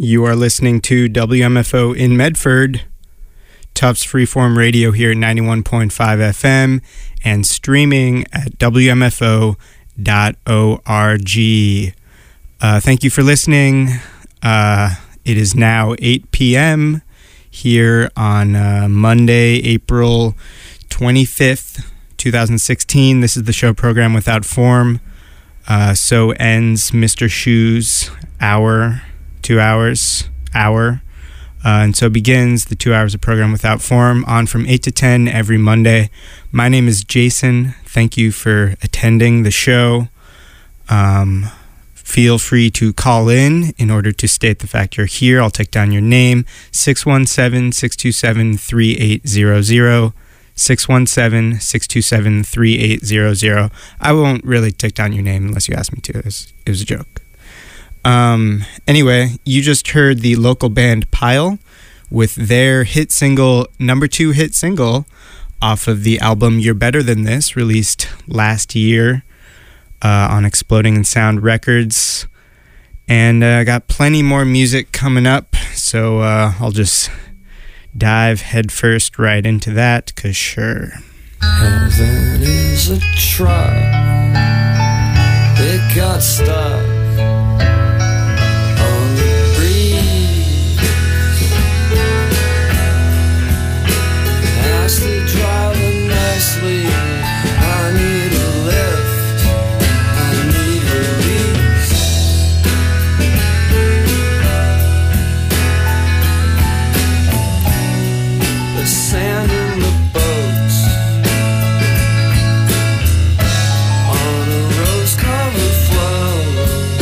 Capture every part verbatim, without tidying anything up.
You are listening to W M F O in Medford, Tufts Freeform Radio here at ninety-one point five F M, and streaming at W M F O dot org. Uh, thank you for listening. Uh, it is now eight p.m. here on uh, Monday, April twenty-fifth, twenty sixteen. This is the show Program Without Form. Uh, so ends Mister Shoe's hour, two hours, hour. Uh, and so begins the two hours of Program Without Form, on from eight to ten every Monday. My name is Jason. Thank you for attending the show. Um, feel free to call in in order to state the fact you're here. I'll take down your name, six one seven, six two seven, three eight zero zero. six one seven, six two seven, three eight zero zero. I won't really take down your name unless you ask me to. It was, it was a joke. Um, anyway, you just heard the local band Pile with their hit single, number two hit single, off of the album You're Better Than This, released last year uh, on Exploding in Sound Records. And I uh, got plenty more music coming up, so uh, I'll just dive headfirst right into that, cause sure. Heaven is a truck, it got stuck on the breeze. Ask the driver nicely, I need a lift, I need release. The sand in the boats on a rose-covered floor.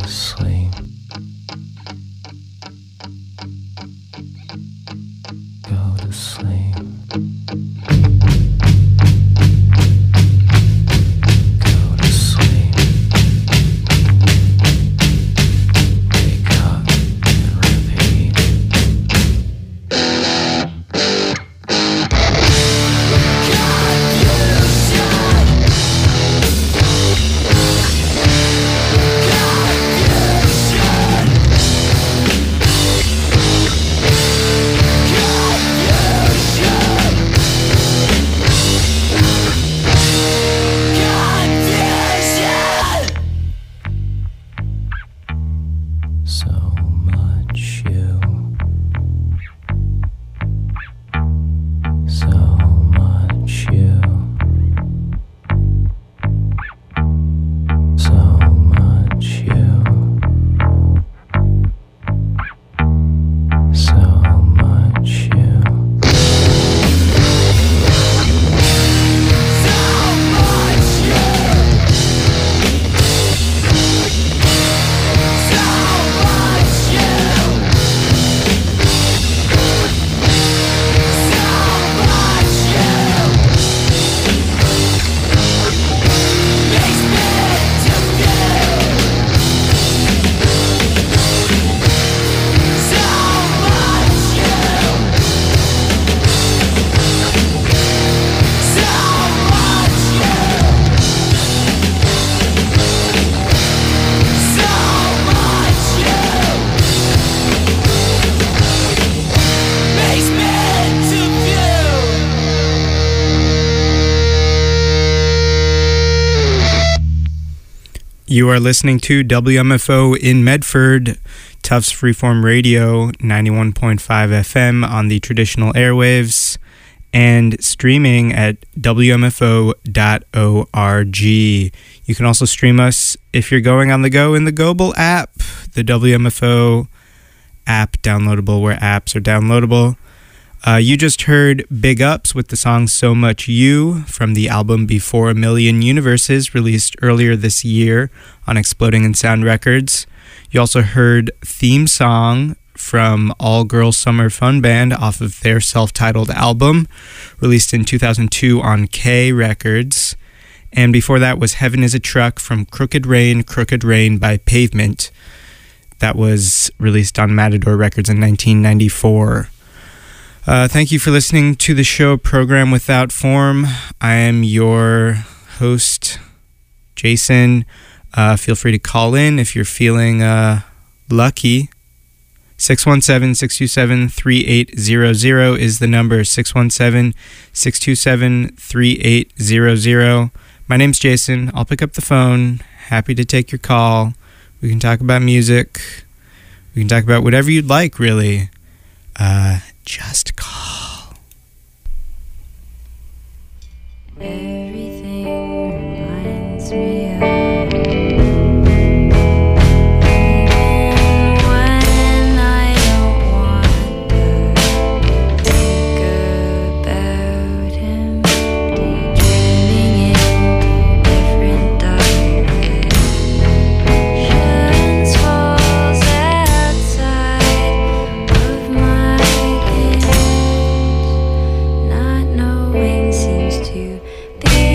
sleep. Go to sleep. Go to sleep. Wake up and repeat. So much you, so much you, so much you, so much you. You are listening to W M F O in Medford, Tufts Freeform Radio, ninety-one point five F M on the traditional airwaves, and streaming at W M F O dot org. You can also stream us if you're going on the go in the Gobel app, the W M F O app, downloadable where apps are downloadable. Uh, you just heard Big Ups with the song So Much You from the album Before a Million Universes, released earlier this year on Exploding in Sound Records. You also heard Theme Song from All Girl Summer Fun Band off of their self-titled album, released in two thousand two on K Records. And before that was Heaven is a Truck from Crooked Rain, Crooked Rain by Pavement. That was released on Matador Records in nineteen ninety-four. Uh, thank you for listening to the show Program Without Form. I am your host, Jason. Uh, feel free to call in if you're feeling uh, lucky. six one seven, six two seven, three eight zero zero is the number, six one seven, six two seven, three eight zero zero. My name's Jason. I'll pick up the phone. Happy to take your call. We can talk about music. We can talk about whatever you'd like, really. Uh... Just call. Everything reminds me of when I don't want to think about him, daydreaming into different directions, falls outside of my head. Not knowing seems to be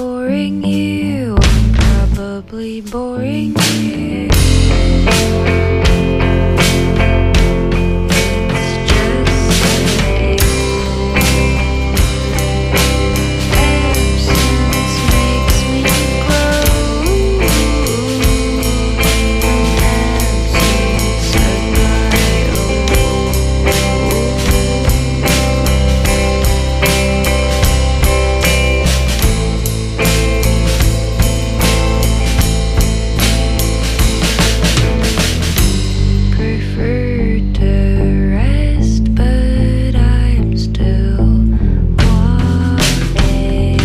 boring you. I'm probably boring you. It's just that absence makes me grow. Absence of my own. Prefer to rest, but I'm still walking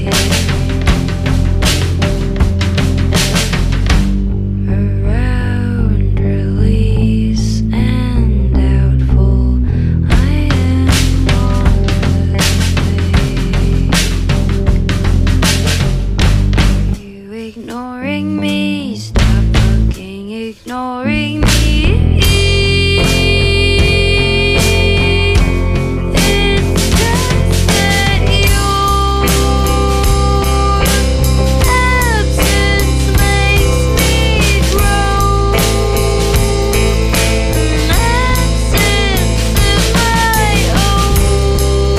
around release and doubtful. I am on the way. You ignoring me? Stop fucking ignoring me. It's just that your absence makes me grow. An absence of my own.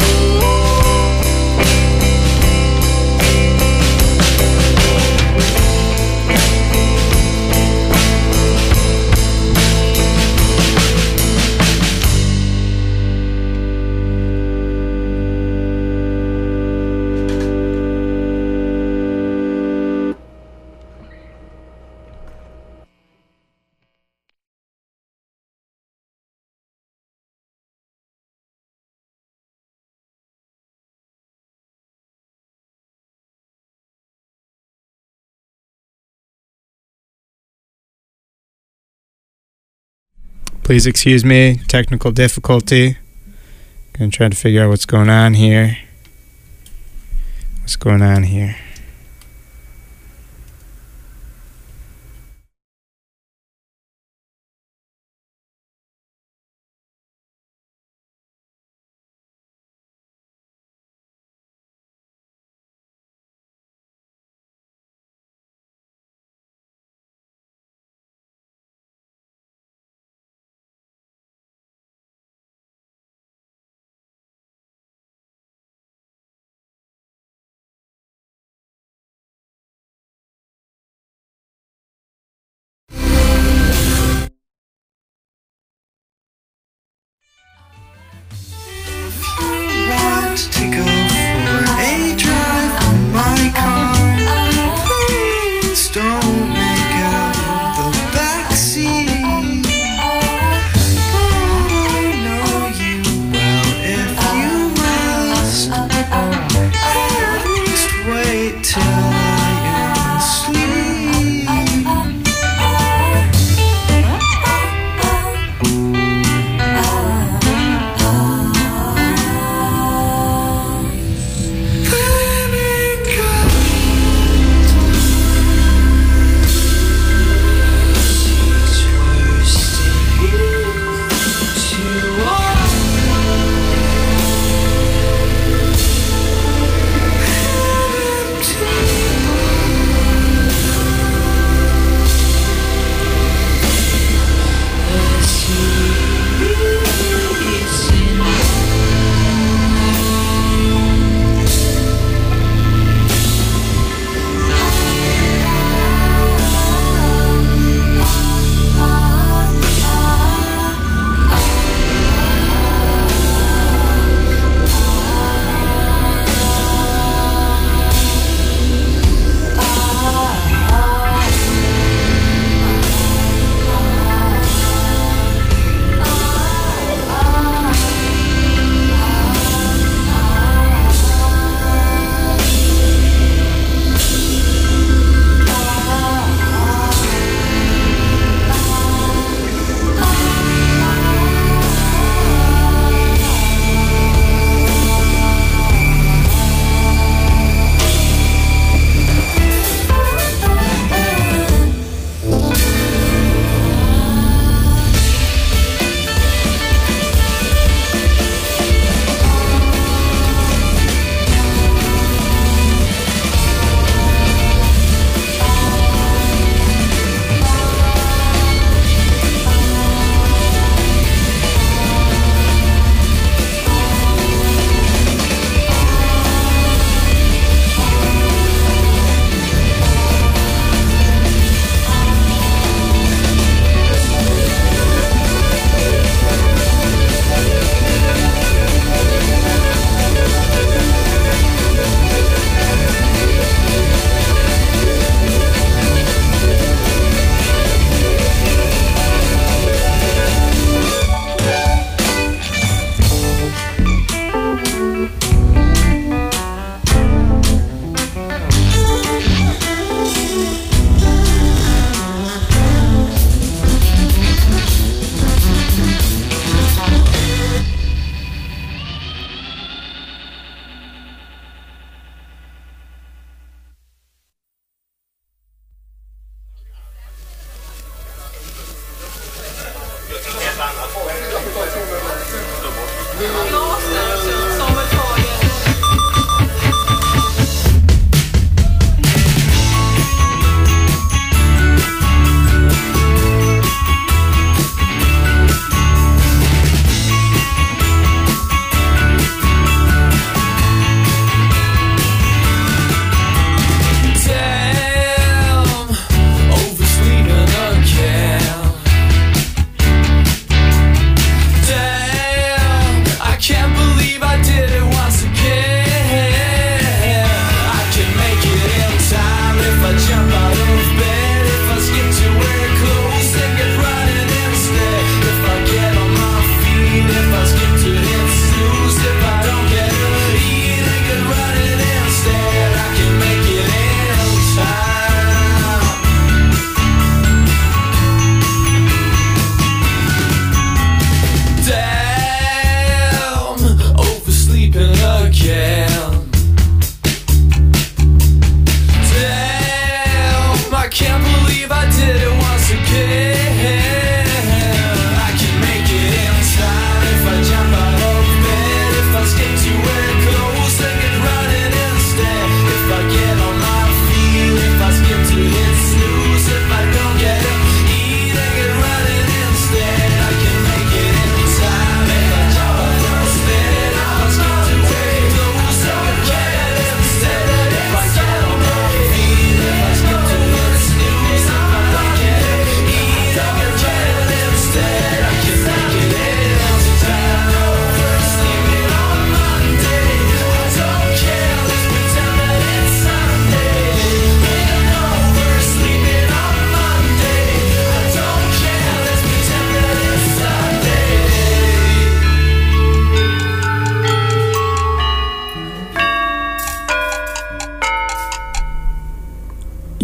Please excuse me, technical difficulty. Gonna try to figure out what's going on here. What's going on here?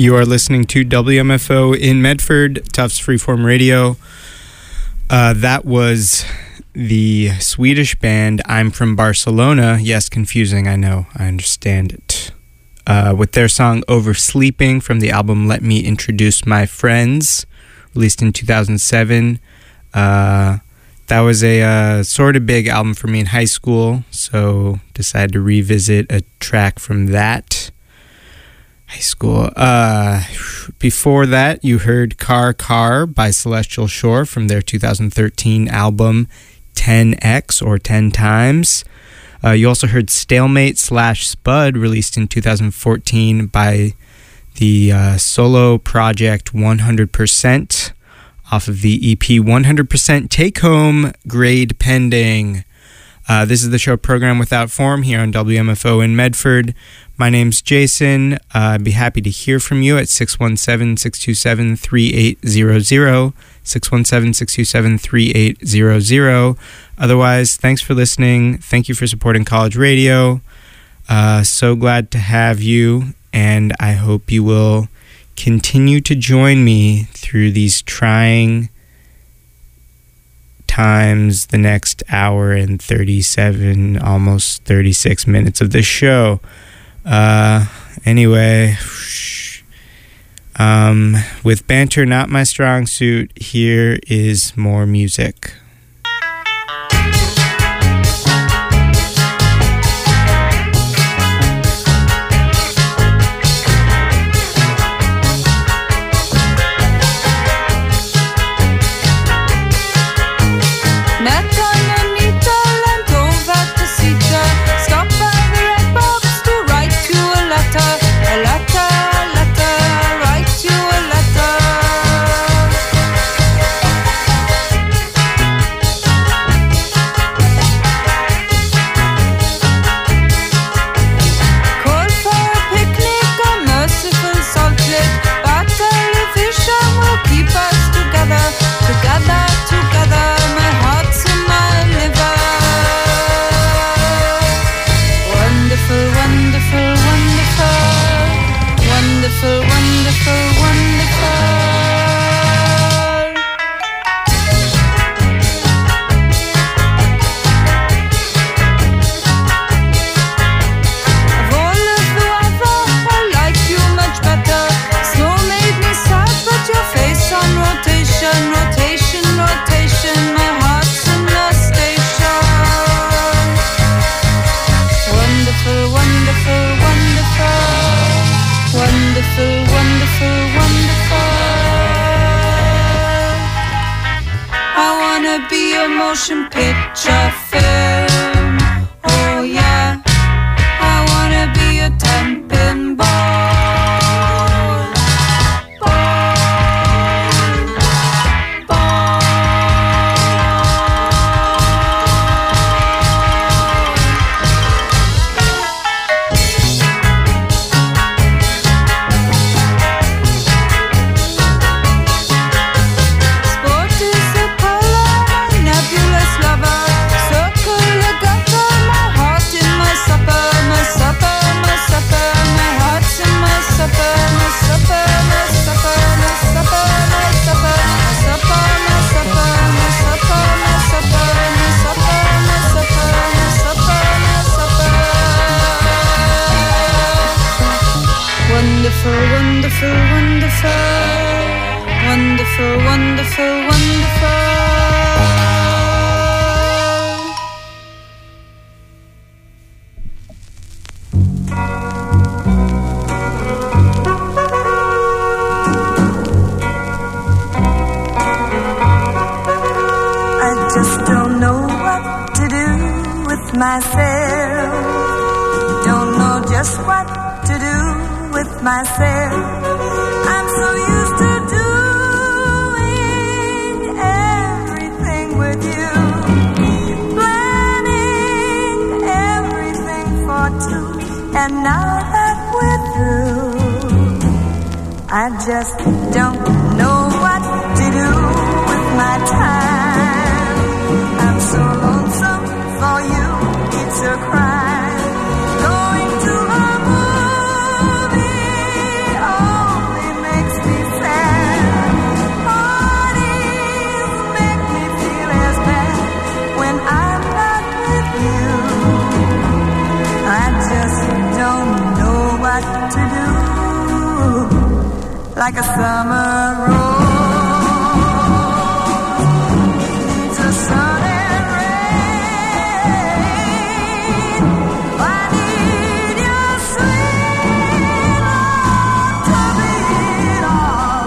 You are listening to W M F O in Medford, Tufts Freeform Radio. Uh, that was the Swedish band I'm From Barcelona. Yes, confusing, I know, I understand it. Uh, with their song Oversleeping from the album Let Me Introduce My Friends, released in two thousand seven. Uh, that was a uh, sort of big album for me in high school, so decided to revisit a track from that. High school. Uh, before that, you heard Car Car by Celestial Shore from their two thousand thirteen album ten X or ten Times. Uh, you also heard Stalemate slash Spud, released in two thousand fourteen by the uh, solo project one hundred percent off of the E P one hundred percent Take Home, Grade Pending. Uh, this is the show Program Without Form here on W M F O in Medford. My name's Jason. Uh, I'd be happy to hear from you at six one seven, six two seven, three eight zero zero, six one seven, six two seven, three eight zero zero. Otherwise, thanks for listening. Thank you for supporting college radio. Uh, so glad to have you, and I hope you will continue to join me through these trying times the next hour and thirty-seven, almost thirty-six minutes of the show. Uh, anyway, um, with banter not my strong suit, here is more music. Motion picture film. Oh yeah, I wanna be a temping ball. Ball. Ball. Sport is a color, nebulous lover. Circle a gutter, my heart in my supper, my supper, my supper, my heart's in my supper, my supper, my supper, my supper, my supper, my supper, my supper, my supper, my supper, my supper, my supper, my supper, my supper. Wonderful, wonderful, wonderful, wonderful, wonderful, wonderful. I just don't know what to do with myself. Don't know just what to do with myself. I'm so used to doing everything with you, planning everything for two. And now that we're through, I just don't know what to do with my time. I'm so lonesome for you, it's a crime. Going to a movie only like a summer rose. Needs a sun and rain. I need your sweet love to beat all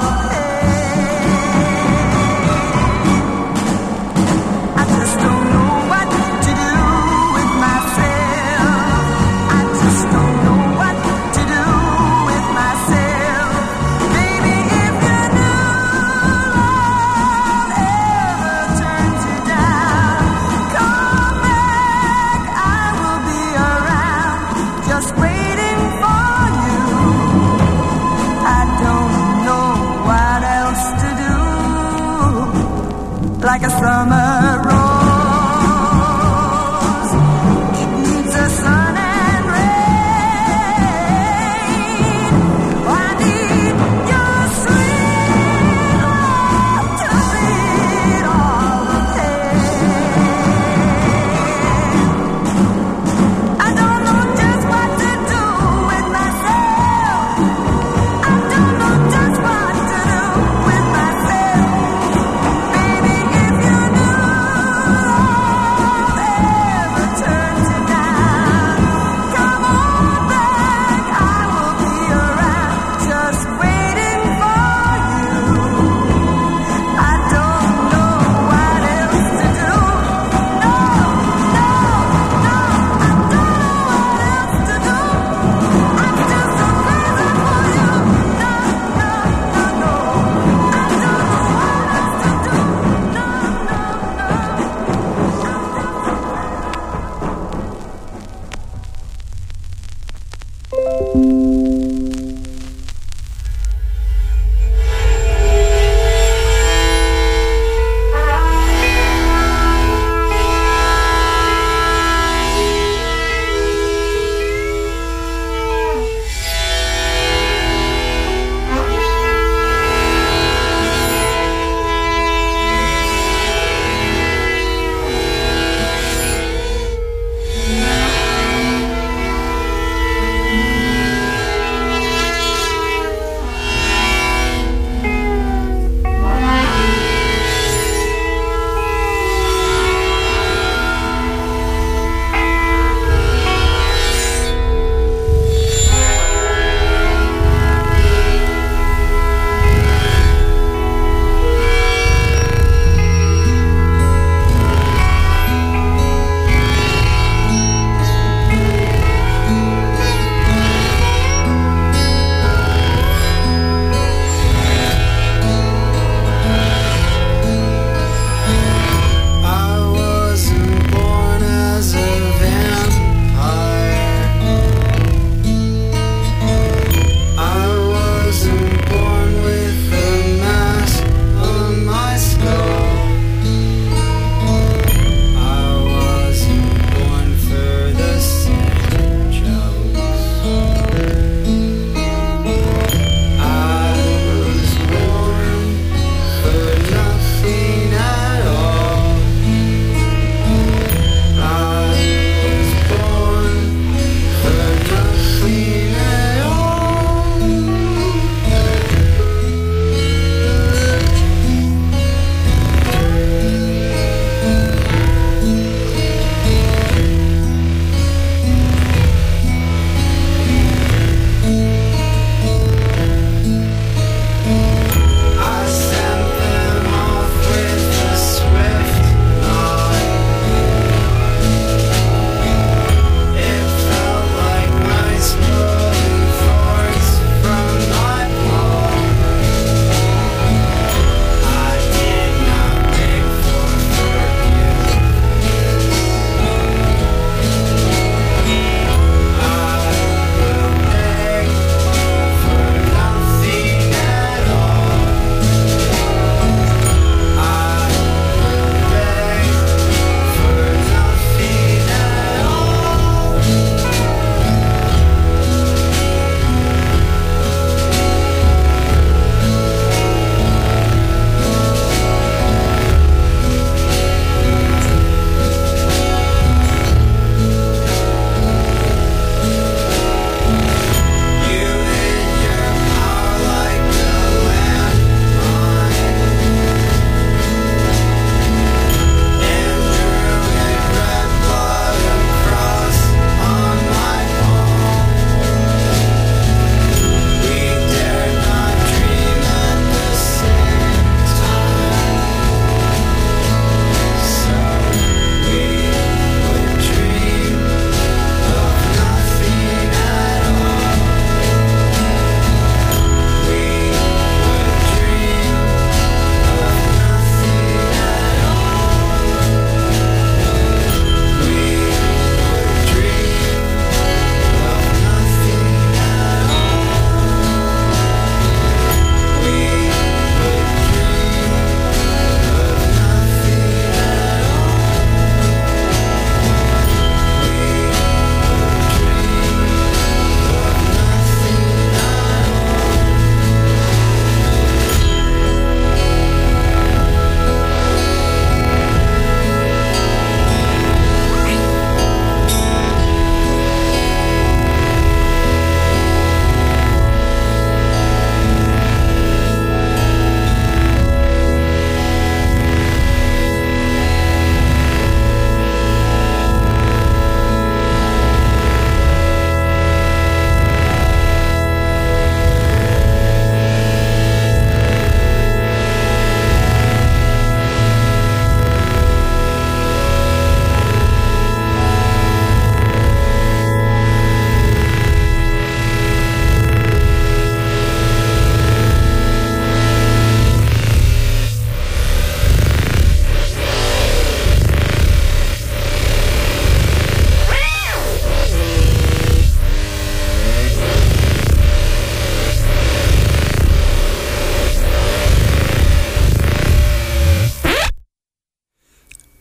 pain. I just don't know what to do with myself. I just don't know what to do with myself. Baby, if you knew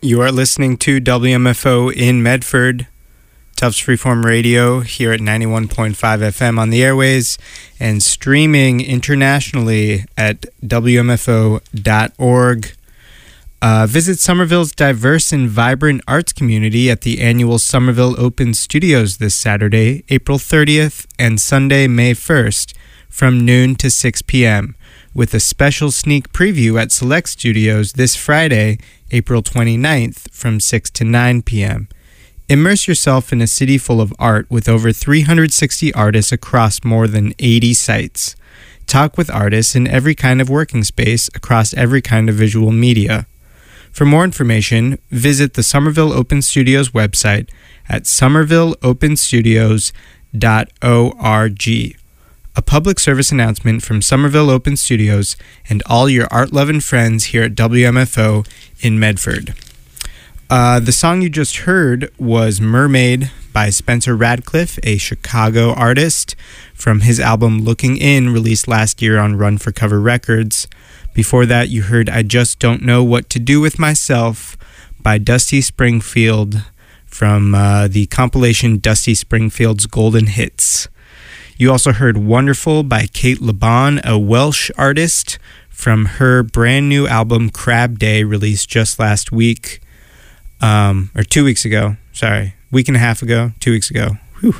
You are listening to W M F O in Medford, Tufts Freeform Radio here at ninety-one point five F M on the airways and streaming internationally at W M F O dot org. Uh, visit Somerville's diverse and vibrant arts community at the annual Somerville Open Studios this Saturday, April thirtieth, and Sunday, May first, from noon to six p.m., with a special sneak preview at Select Studios this Friday, April twenty-ninth, from six to nine p.m. Immerse yourself in a city full of art with over three hundred sixty artists across more than eighty sites. Talk with artists in every kind of working space across every kind of visual media. For more information, visit the Somerville Open Studios website at somerville open studios dot org. A public service announcement from Somerville Open Studios and all your art-loving friends here at W M F O in Medford. Uh, the song you just heard was Mermaid by Spencer Radcliffe, a Chicago artist, from his album Looking In, released last year on Run for Cover Records. Before that, you heard I Just Don't Know What to Do With Myself by Dusty Springfield from uh, the compilation Dusty Springfield's Golden Hits. You also heard Wonderful by Kate Laban, a Welsh artist, from her brand new album Crab Day, released just last week. Um, or two weeks ago, sorry, week and a half ago, two weeks ago. Whew.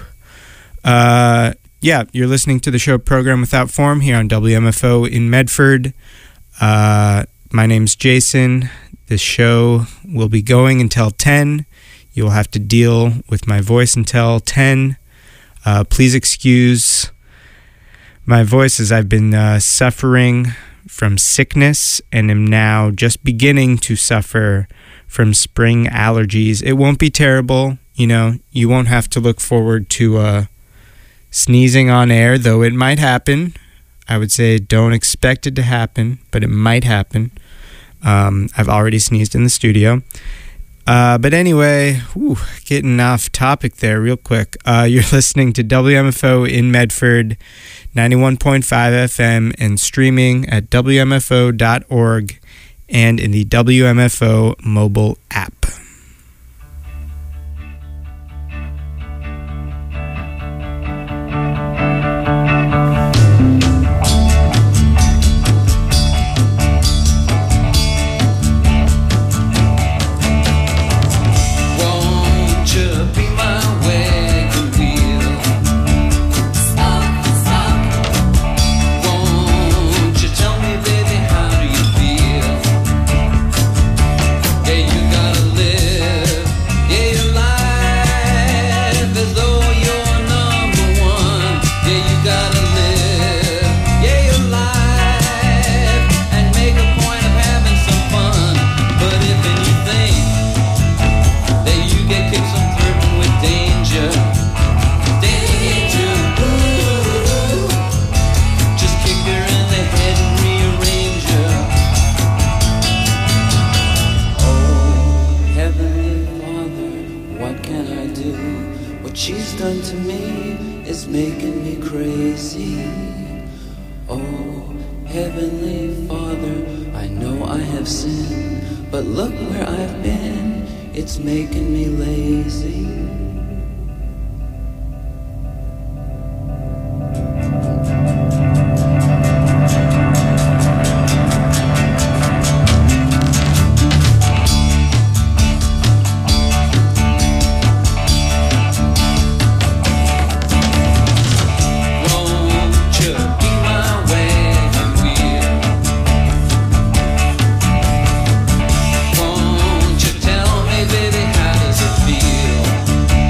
Uh, yeah, you're listening to the show Program Without Form here on W M F O in Medford. Uh, my name's Jason. The show will be going until ten. You'll have to deal with my voice until ten. Uh, please excuse my voice as I've been uh, suffering from sickness and am now just beginning to suffer from spring allergies. It won't be terrible, you know, you won't have to look forward to uh, sneezing on air, though it might happen. I would say don't expect it to happen, but it might happen. Um, I've already sneezed in the studio. Uh, but anyway, whew, getting off topic there real quick. Uh, you're listening to W M F O in Medford, ninety-one point five F M, and streaming at W M F O dot org and in the W M F O mobile app. Feel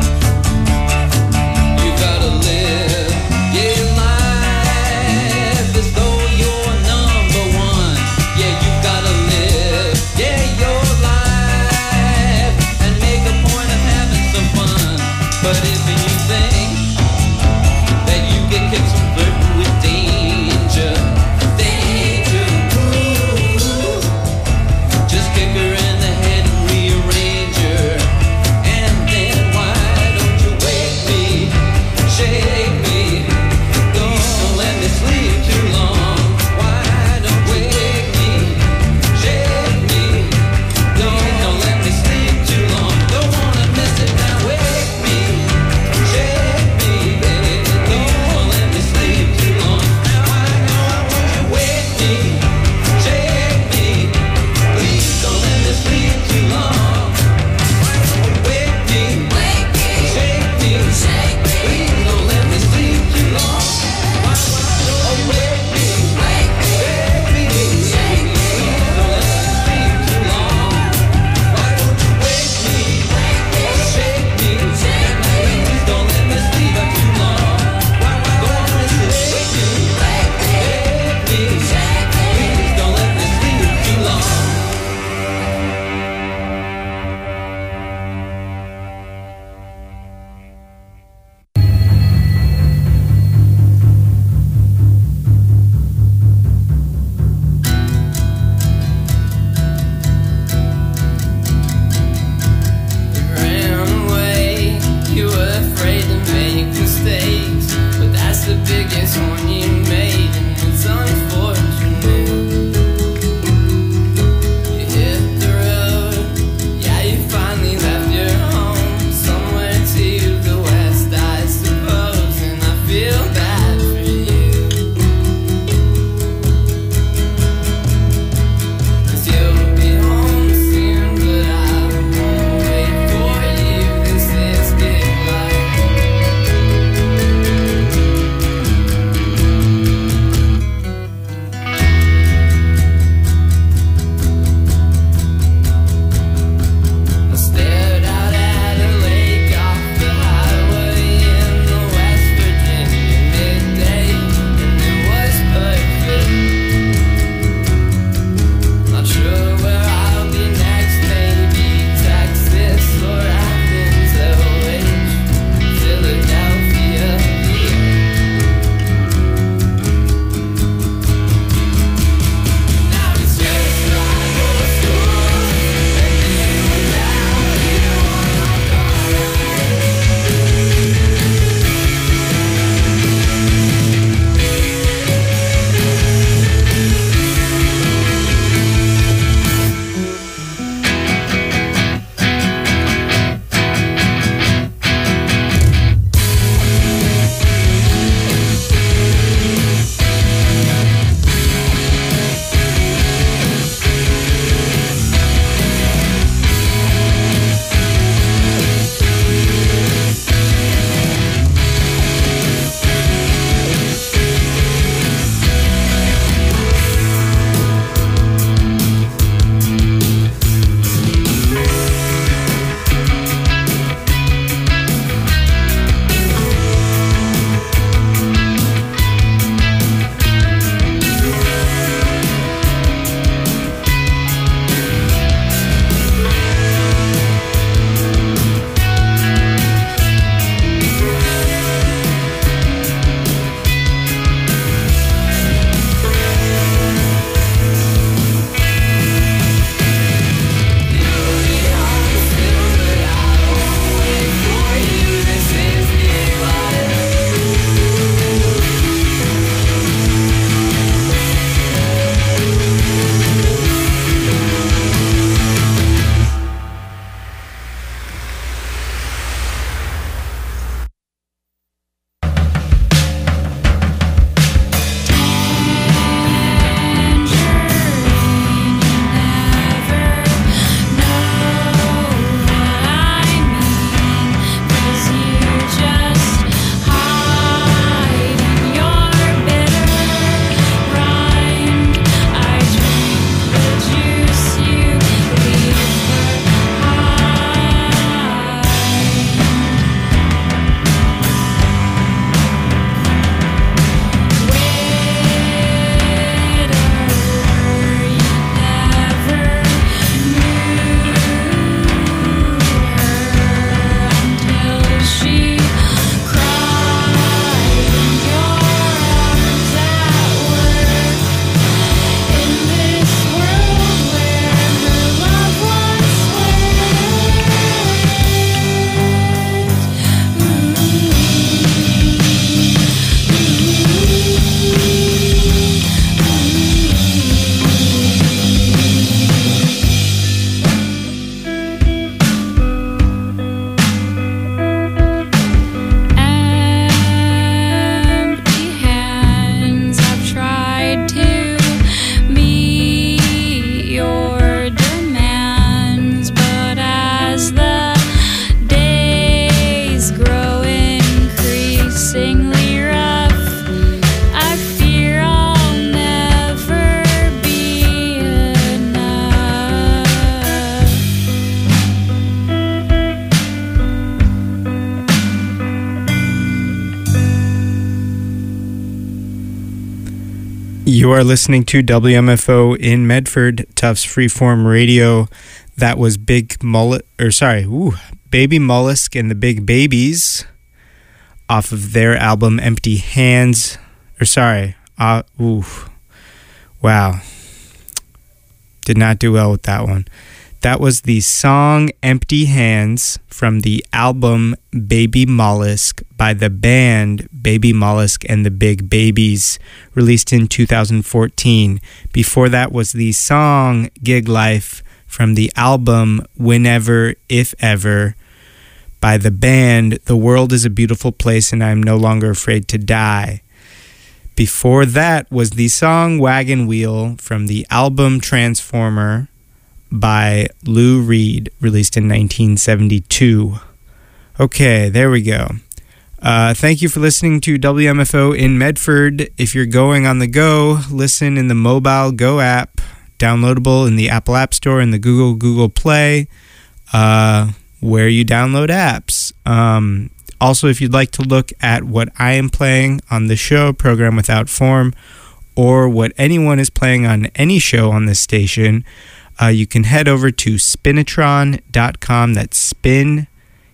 You are listening to W M F O in Medford, Tufts Freeform Radio. That was Big Mullet, or sorry, ooh, Baby Mollusk and the Big Babies off of their album Empty Hands. Or sorry, uh, ooh, wow. Did not do well with that one. That was the song Empty Hands from the album Baby Mollusk by the band Baby Mollusk and the Big Babies, released in two thousand fourteen. Before that was the song Gig Life from the album Whenever, If Ever by the band The World is a Beautiful Place and I'm No Longer Afraid to Die. Before that was the song Wagon Wheel from the album Transformer by Lou Reed, released in nineteen seventy-two. Okay, there we go. Uh, thank you for listening to W M F O in Medford. If you're going on the go, listen in the mobile Go app, downloadable in the Apple App Store and the Google Google Play, uh, where you download apps. Um, also, if you'd like to look at what I am playing on the show, Program Without Form, or what anyone is playing on any show on this station, Uh, you can head over to spinitron dot com. That's spin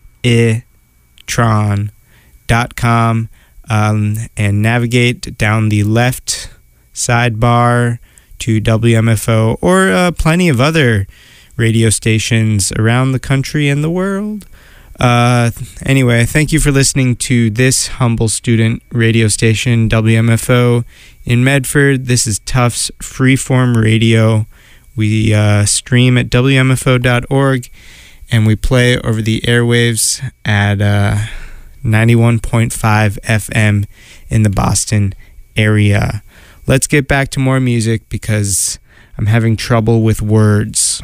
itron dot com um, and navigate down the left sidebar to W M F O or uh, plenty of other radio stations around the country and the world. Uh, anyway, thank you for listening to this humble student radio station, W M F O in Medford. This is Tufts Freeform Radio. We uh, stream at W M F O dot org, and we play over the airwaves at uh, ninety-one point five F M in the Boston area. Let's get back to more music because I'm having trouble with words.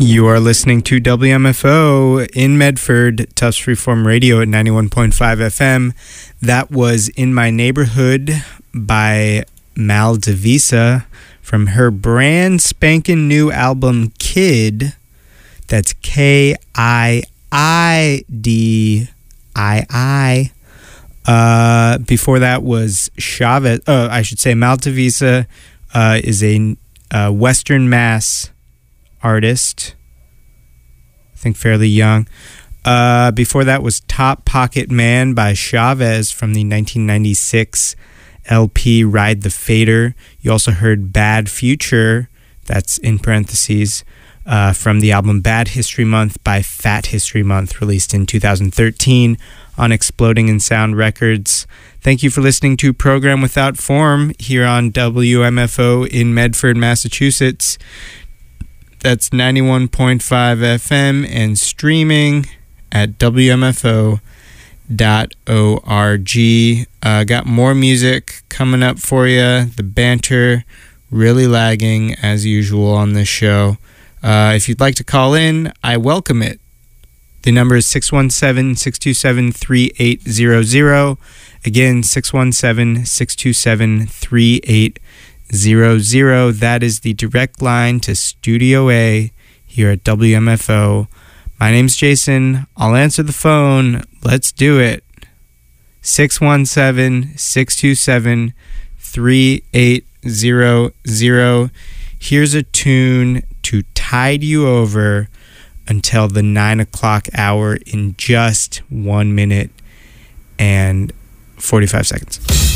You are listening to W M F O in Medford, Tufts Freeform Radio at ninety-one point five F M. That was In My Neighborhood by Mal Devisa from her brand spanking new album Kid. That's K I I D I I. Uh, before that was Chavez. Oh, I should say Mal Devisa uh, is a uh, Western Mass artist, I think fairly young. Uh, before that was Top Pocket Man by Chavez from the nineteen ninety-six L P Ride the Fader. You also heard Bad Future, that's in parentheses, uh, from the album Bad History Month by Fat History Month, released in two thousand thirteen on Exploding in Sound Records. Thank you for listening to Program Without Form here on W M F O in Medford, Massachusetts. That's ninety-one point five F M and streaming at W M F O dot org. Uh, got more music coming up for you. The banter really lagging as usual on this show. Uh, if you'd like to call in, I welcome it. The number is six one seven, six two seven, three eight zero zero. Again, six one seven, six two seven, three eight zero zero. That is the direct line to Studio A here at W M F O. My name's Jason. I'll answer the phone. Let's do it. six one seven, six two seven, three eight zero zero. Here's a tune to tide you over until the nine o'clock hour in just one minute and forty-five seconds.